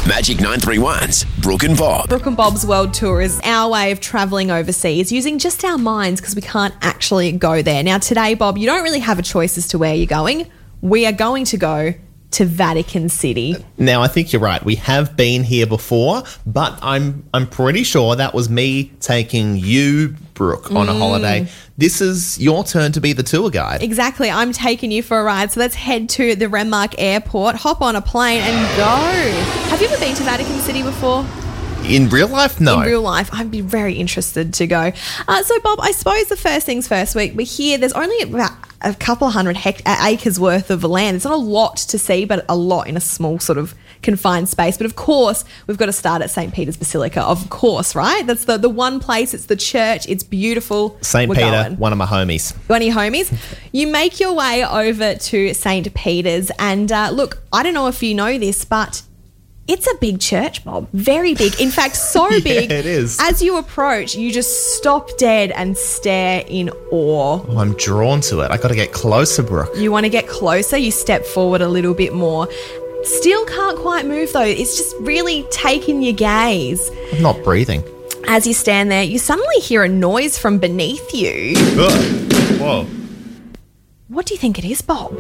Magic 931's Brooke and Bob. Brooke and Bob's World Tour is our way of travelling overseas using just our minds because we can't actually go there. Now today, Bob, you don't really have a choice as to where you're going. We are going to go to Vatican City. Now, I think you're right. We have been here before, but I'm pretty sure that was me taking you, Brooke, on a holiday. This is your turn to be the tour guide. Exactly. I'm taking you for a ride. So let's head to the Renmark Airport, hop on a plane and go. Have you ever been to Vatican City before? In real life, no. In real life, I'd be very interested to go. So, Bob, I suppose the first things first, we're here. There's only about a couple of hundred acres worth of land. It's not a lot to see, but a lot in a small sort of confined space. But of course, we've got to start at St. Peter's Basilica, of course, right? That's the one place. It's the church. It's beautiful. St. We're Peter, going. one of my homies. One of your homies. You make your way over to St. Peter's. And look, I don't know if you know this, but it's a big church, Bob. Very big. In fact, so big. It is. As you approach, you just stop dead and stare in awe. Oh, I'm drawn to it. I got to get closer, Brooke. You want to get closer, you step forward a little bit more. Still can't quite move though. It's just really taking your gaze. I'm not breathing. As you stand there, you suddenly hear a noise from beneath you. Ugh. Whoa. What do you think it is, Bob?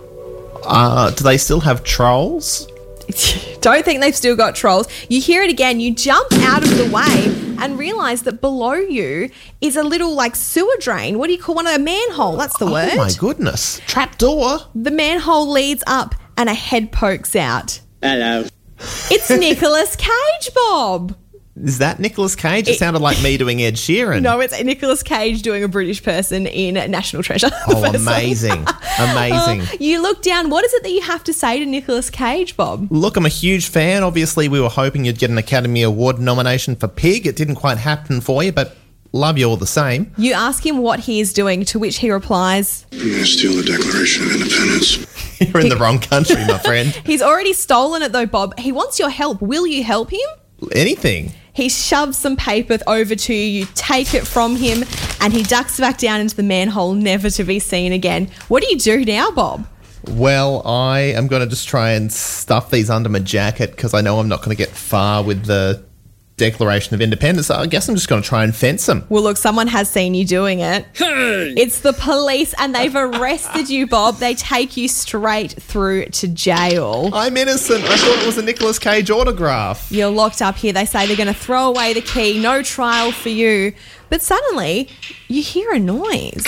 Do they still have trolls? Don't think they've still got trolls. You hear it again. You jump out of the way and realise that below you is a little like sewer drain. What do you call one? A manhole. That's the word. Oh my goodness. Trapdoor. The manhole leads up and a head pokes out. Hello. It's Nicolas Cage, Bob. Is that Nicolas Cage? It sounded like me doing Ed Sheeran. No, it's Nicolas Cage doing a British person in National Treasure. Oh, amazing. Amazing. You look down. What is it that you have to say to Nicolas Cage, Bob? Look, I'm a huge fan. Obviously, we were hoping you'd get an Academy Award nomination for Pig. It didn't quite happen for you, but love you all the same. You ask him what he is doing, to which he replies, I'm going to steal the Declaration of Independence. You're in the wrong country, my friend. He's already stolen it though, Bob. He wants your help. Will you help him? Anything. He shoves some paper over to you. You take it from him and he ducks back down into the manhole, never to be seen again. What do you do now, Bob? Well, I am going to just try and stuff these under my jacket because I know I'm not going to get far with the Declaration of Independence. I guess I'm just going to try and fence them. Well, look, someone has seen you doing it. Hey! It's the police and they've arrested you, Bob. They take you straight through to jail. I'm innocent. I thought it was a Nicolas Cage autograph. You're locked up here. They say they're going to throw away the key. No trial for you. But suddenly, you hear a noise.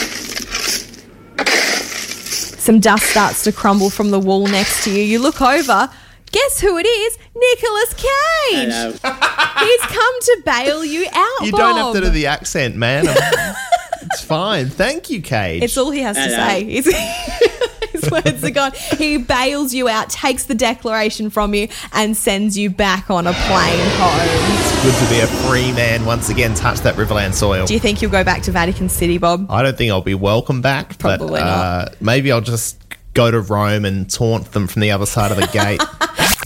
Some dust starts to crumble from the wall next to you. You look over. Guess who it is? Nicolas Cage. Hello. He's come to bail you out, You Bob. don't have to do the accent, man. It's fine. Thank you, Cage. It's all he has to Hello. say. His words are gone. He bails you out, takes the Declaration from you, and sends you back on a plane home. It's good to be a free man once again. Touch that Riverland soil. Do you think you'll go back to Vatican City, Bob? I don't think I'll be welcome back. Probably but, not. Maybe I'll just go to Rome and taunt them from the other side of the gate.